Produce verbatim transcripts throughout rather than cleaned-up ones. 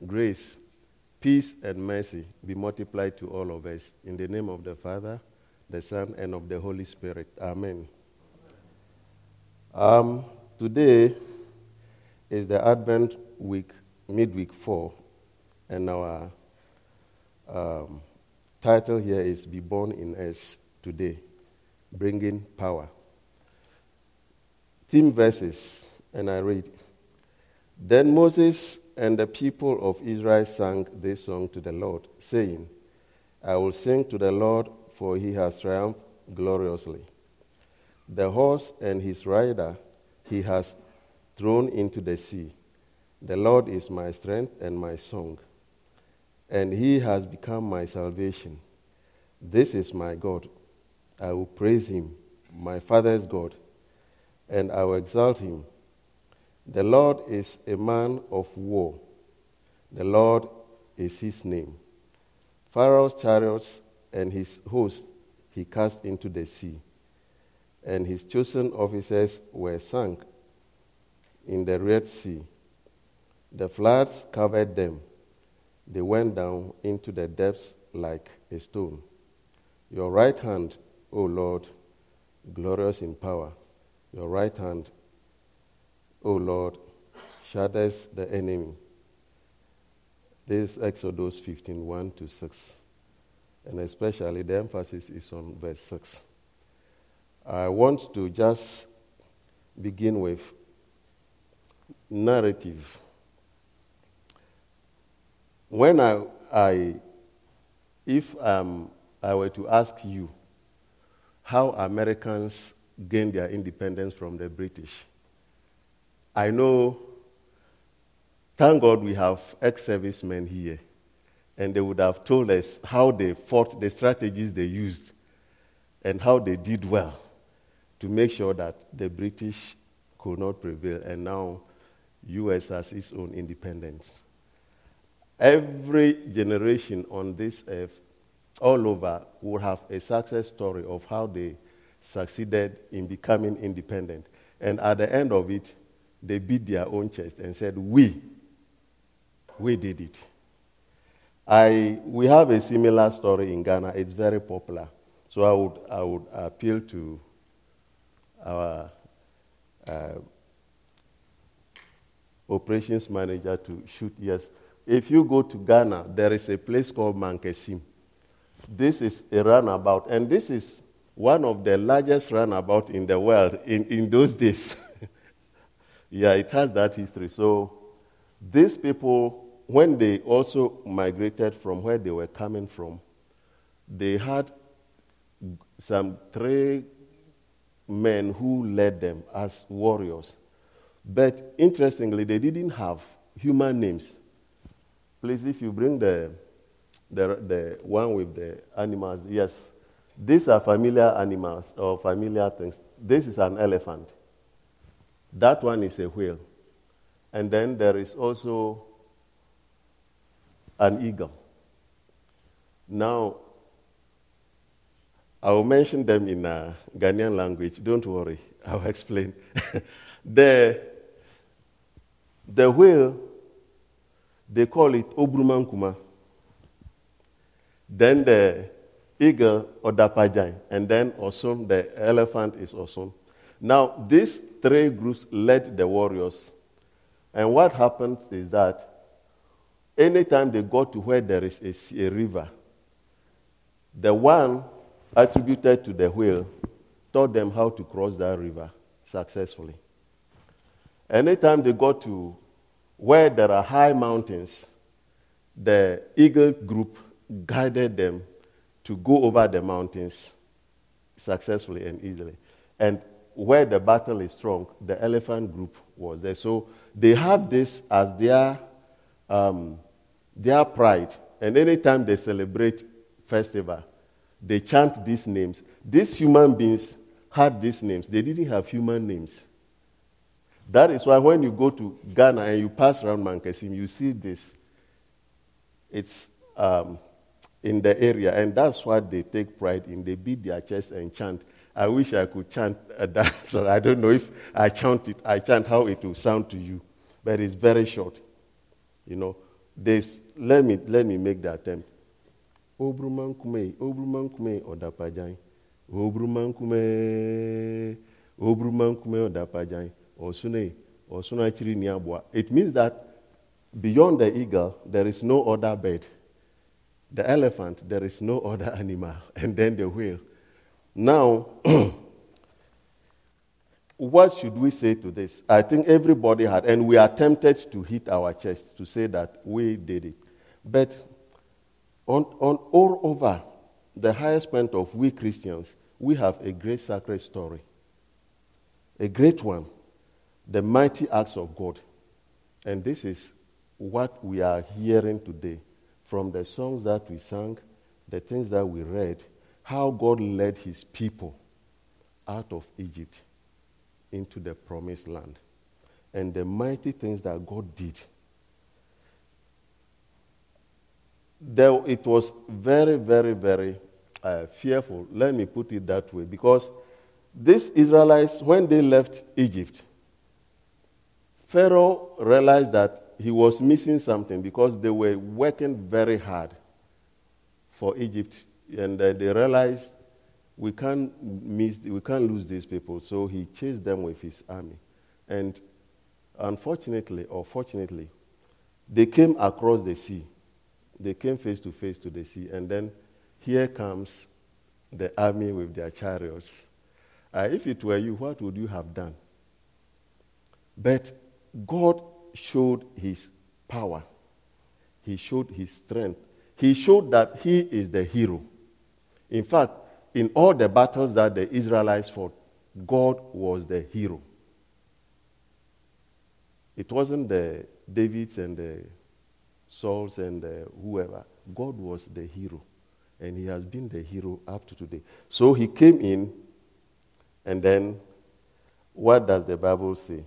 grace, peace, and mercy be multiplied to all of us. In the name of the Father, the Son, and of the Holy Spirit. Amen. Um, today is the Advent week, midweek four, and our um, title here is Be Born in Us Today, Bringing Power. Theme verses, and I read, Then Moses and the people of Israel sang this song to the Lord, saying, I will sing to the Lord, for he has triumphed gloriously. The horse and his rider he has thrown into the sea. The Lord is my strength and my song, and he has become my salvation. This is my God. I will praise him, my father's God, and I will exalt him. The Lord is a man of war. The Lord is his name. Pharaoh's chariots and his host he cast into the sea, and his chosen officers were sunk in the Red Sea. The floods covered them. They went down into the depths like a stone. Your right hand, O Lord, glorious in power. Your right hand, O Lord, shatters the enemy. This is Exodus fifteen, one to six. And especially the emphasis is on verse six. I want to just begin with narrative. When I, I if um, I were to ask you how Americans gained their independence from the British, I know, thank God we have ex-servicemen here, and they would have told us how they fought, the strategies they used, and how they did well to make sure that the British could not prevail, and now U S has its own independence. Every generation on this earth, all over, will have a success story of how they succeeded in becoming independent. And at the end of it, they beat their own chest and said, we, we did it. I, we have a similar story in Ghana. It's very popular. So I would, I would appeal to our uh, operations manager to shoot yes. If you go to Ghana, there is a place called Mankesim. This is a runabout, and this is one of the largest runabout in the world in, in those days. Yeah, it has that history. So these people, when they also migrated from where they were coming from, they had some three men who led them as warriors. But interestingly, they didn't have human names. Please, if you bring the, the, the one with the animals, yes, these are familiar animals or familiar things. This is an elephant. That one is a whale. And then there is also an eagle. Now, I will mention them in a Ghanaian language. Don't worry, I'll explain. the, the whale, they call it Obrumankuma. Then the eagle, Odapajai. And then Osun, the elephant is Osun. Now, these three groups led the warriors. And what happens is that anytime they go to where there is a, a river, the one attributed to the whale taught them how to cross that river successfully. Anytime they go to where there are high mountains, the eagle group guided them to go over the mountains successfully and easily. And where the battle is strong, the elephant group was there. So they have this as their um, their pride. And anytime they celebrate festival, they chant these names. These human beings had these names. They didn't have human names. That is why when you go to Ghana and you pass around Mankesim, you see this. It's um, in the area, and that's what they take pride in. They beat their chest and chant. I wish I could chant uh, that, so I don't know if I chant it. I chant how it will sound to you, but it's very short. You know, This, let me let me make the attempt. Obruman kume, obruman kume odapajai. Obruman kume, obruman kume odapajai. Osune, osuna chiri niabwa. It means that beyond the eagle, there is no other bird. The elephant, there is no other animal. And then the whale. Now, what should we say to this? I think everybody had, and we are tempted to hit our chest to say that we did it. But on, on all over the highest point of we Christians, we have a great sacred story. A great one. The mighty acts of God. And this is what we are hearing today from the songs that we sang, the things that we read, how God led his people out of Egypt into the promised land, and the mighty things that God did. There, it was very, very, very uh, fearful, let me put it that way, because these Israelites, when they left Egypt, Pharaoh realized that he was missing something because they were working very hard for Egypt, and uh, they realized we can't miss, we can't lose these people. So he chased them with his army, and unfortunately or fortunately, they came across the sea. They came face to face to the sea, and then here comes the army with their chariots. Uh, if it were you, what would you have done? But God showed his power. He showed his strength. He showed that he is the hero. In fact, in all the battles that the Israelites fought, God was the hero. It wasn't the Davids and the Sauls and the whoever. God was the hero. And he has been the hero up to today. So he came in, and then what does the Bible say?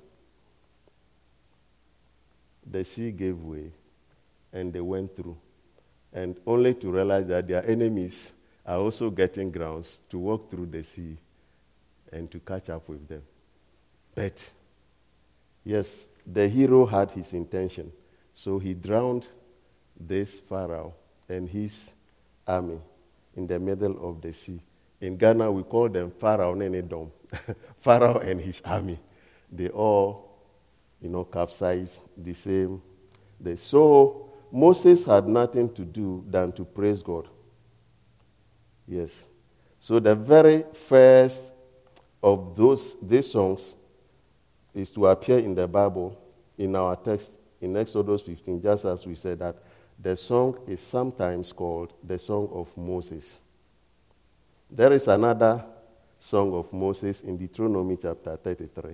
The sea gave way, and they went through. And only to realize that their enemies are also getting grounds to walk through the sea and to catch up with them. But, yes, the hero had his intention. So he drowned this Pharaoh and his army in the middle of the sea. In Ghana, we call them Pharaoh Nenedom. Pharaoh and his army. They all, you know, capsized the same day. So Moses had nothing to do than to praise God. Yes. So the very first of those these songs is to appear in the Bible, in our text, in Exodus fifteen, just as we said that the song is sometimes called the Song of Moses. There is another song of Moses in Deuteronomy chapter thirty-three,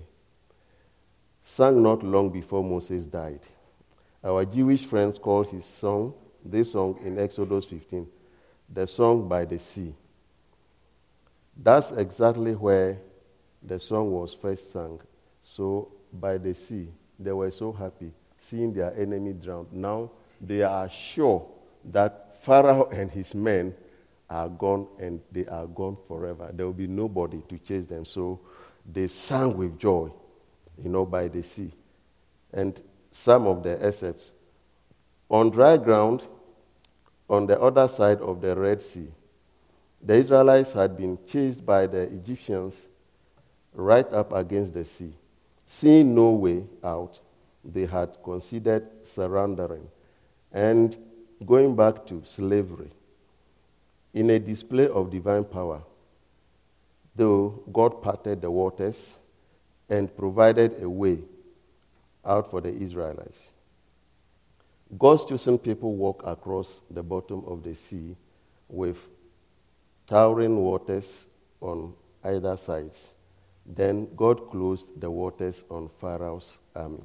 sung not long before Moses died. Our Jewish friends call his song, this song in Exodus fifteen, the song by the sea. That's exactly where the song was first sung. So by the sea, they were so happy seeing their enemy drowned. Now they are sure that Pharaoh and his men are gone, and they are gone forever. There will be nobody to chase them. So they sang with joy, you know, by the sea. And some of the excerpts. On dry ground, on the other side of the Red Sea, the Israelites had been chased by the Egyptians right up against the sea. Seeing no way out, they had considered surrendering and going back to slavery. In a display of divine power, though God parted the waters and provided a way out for the Israelites. God's chosen people walk across the bottom of the sea with towering waters on either side. Then God closed the waters on Pharaoh's army.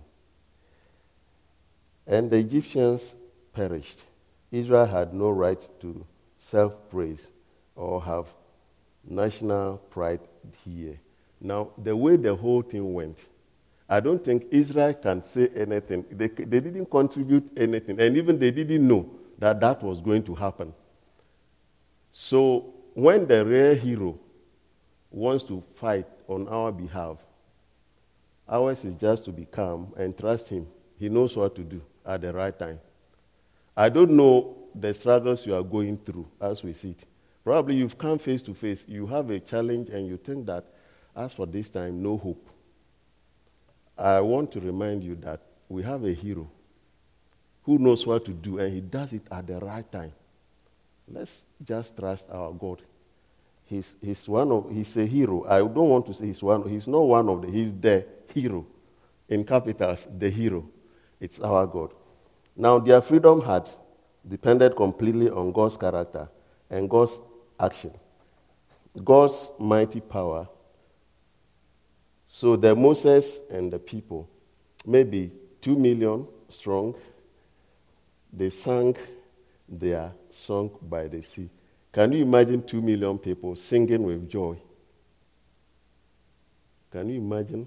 And the Egyptians perished. Israel had no right to self-praise or have national pride here. Now, the way the whole thing went, I don't think Israel can say anything. They, they didn't contribute anything, and even they didn't know that that was going to happen. So when the real hero wants to fight on our behalf, ours is just to be calm and trust him. He knows what to do at the right time. I don't know the struggles you are going through as we sit. Probably you've come face to face, you have a challenge, and you think that, as for this time, no hope. I want to remind you that we have a hero who knows what to do, and he does it at the right time. Let's just trust our God. He's, he's, one of, he's a hero. I don't want to say he's one. He's not one of the, he's the hero. In capitals, the hero. It's our God. Now, their freedom had depended completely on God's character and God's action, God's mighty power. So the Moses and the people, maybe two million strong, they sang their song by the sea. Can you imagine two million people singing with joy? Can you imagine?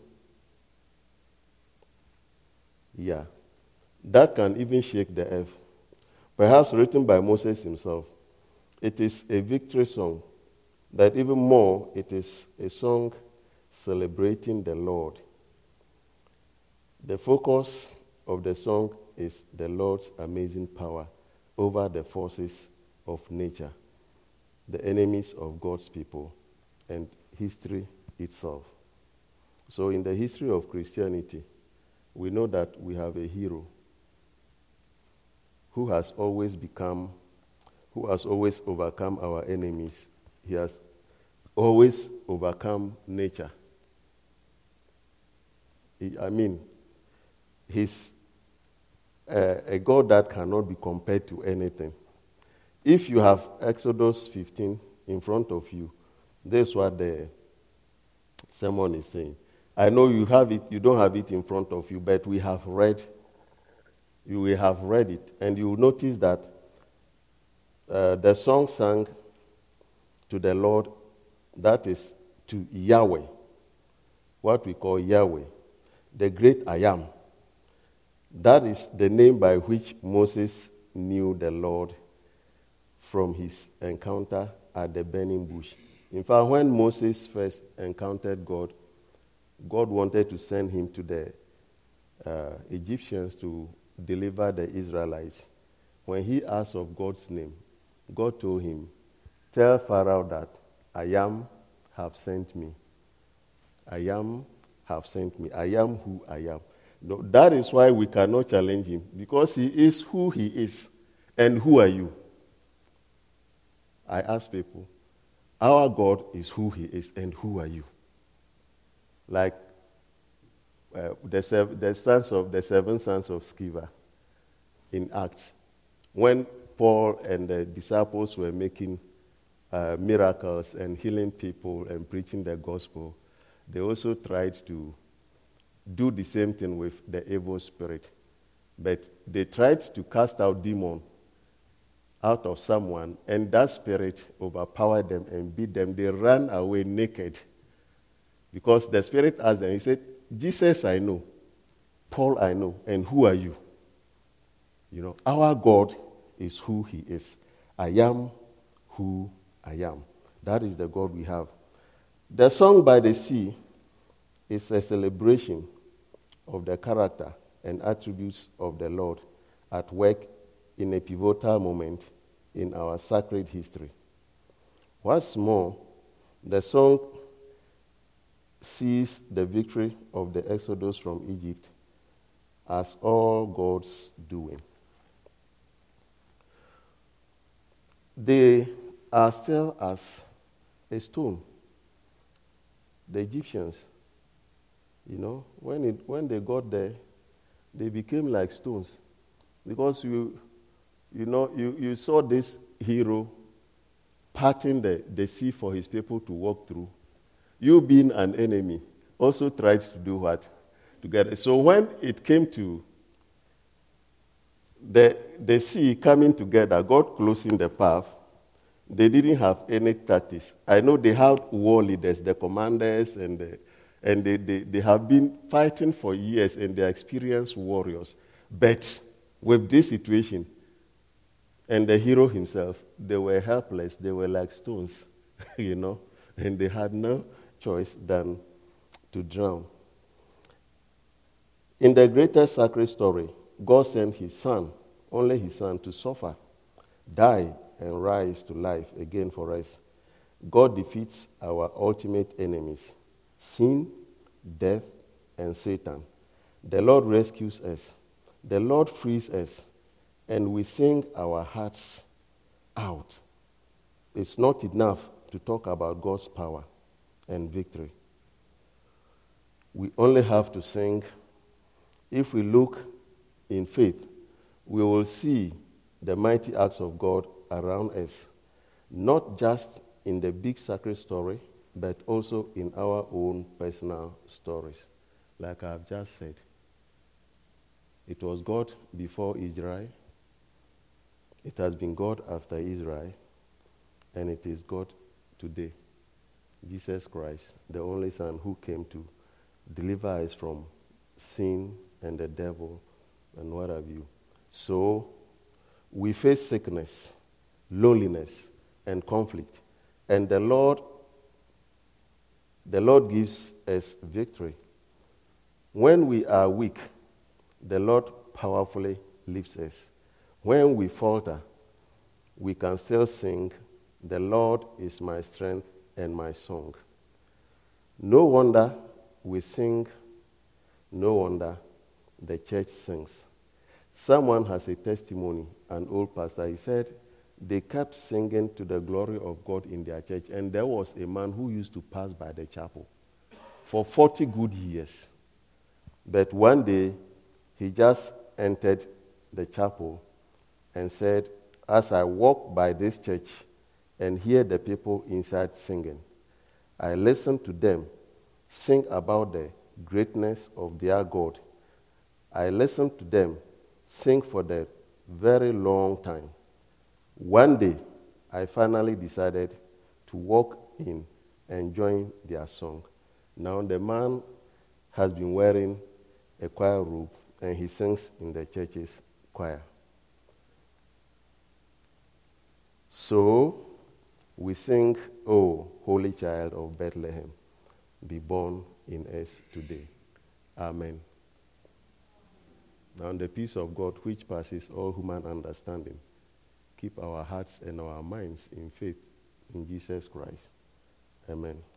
Yeah. That can even shake the earth. Perhaps written by Moses himself. It is a victory song. That even more, it is a song celebrating the Lord. The focus of the song is the Lord's amazing power over the forces of nature, the enemies of God's people, and history itself. So in the history of Christianity, we know that we have a hero who has always become, who has always overcome our enemies. He has always overcome nature. He, I mean, he's uh, a God that cannot be compared to anything. If you have Exodus fifteen in front of you, that's what the sermon is saying. I know you have it, you don't have it in front of you, but we have read, you will have read it, and you will notice that uh, the song sang to the Lord, that is to Yahweh, what we call Yahweh, the great I am. That is the name by which Moses knew the Lord from his encounter at the burning bush. In fact, when Moses first encountered God, God wanted to send him to the uh, Egyptians to deliver the Israelites. When he asked of God's name, God told him, tell Pharaoh that I am have sent me. I am have sent me. I am who I am. No, that is why we cannot challenge him, because he is who he is. And who are you? I ask people, our God is who he is, and who are you? Like uh, the, sev- the sons of the seven sons of Sceva in Acts, when Paul and the disciples were making uh, miracles and healing people and preaching the gospel, they also tried to do the same thing with the evil spirit. But they tried to cast out demon out of someone, and that spirit overpowered them and beat them. They ran away naked. Because the Spirit asked them, he said, Jesus I know, Paul I know, and who are you? You know, our God is who he is. I am who I am. That is the God we have. The song by the sea is a celebration of the character and attributes of the Lord at work in a pivotal moment in our sacred history. What's more, the song sees the victory of the Exodus from Egypt as all God's doing. They are still as a stone. The Egyptians, you know, when it when they got there, they became like stones. Because you you know, you, you saw this hero parting the, the sea for his people to walk through. You being an enemy also tried to do what? Together. So when it came to the, the sea coming together, God closing the path, they didn't have any tactics. I know they had war leaders, the commanders, and, the, and they, they, they have been fighting for years, and they are experienced warriors. But with this situation, and the hero himself, they were helpless. They were like stones, you know, and they had no choice than to drown. In the greatest sacred story, God sent his son only his Son, to suffer, die, and rise to life again for us. God defeats our ultimate enemies, sin, death, and Satan. The Lord rescues us. The Lord frees us. And we sing our hearts out. It's not enough to talk about God's power and victory. We only have to sing. If we look in faith, we will see the mighty acts of God around us, not just in the big sacred story, but also in our own personal stories. Like I've just said, it was God before Israel, it has been God after Israel, and it is God today. Jesus Christ, the only Son who came to deliver us from sin and the devil and what have you. So, we face sickness, loneliness, and conflict. And the Lord, the Lord gives us victory. When we are weak, the Lord powerfully lifts us. When we falter, we can still sing, "The Lord is my strength and my song." No wonder we sing, no wonder the church sings. Someone has a testimony, an old pastor. He said they kept singing to the glory of God in their church, and there was a man who used to pass by the chapel for forty good years. But one day, he just entered the chapel and said, "As I walk by this church and hear the people inside singing, I listen to them sing about the greatness of their God. I listen to them sing for the very long time. One day, I finally decided to walk in and join their song." Now the man has been wearing a choir robe, and he sings in the church's choir. So, we sing, "Oh, Holy Child of Bethlehem, be born in us today." Amen. Now the peace of God, which passes all human understanding, keep our hearts and our minds in faith in Jesus Christ. Amen.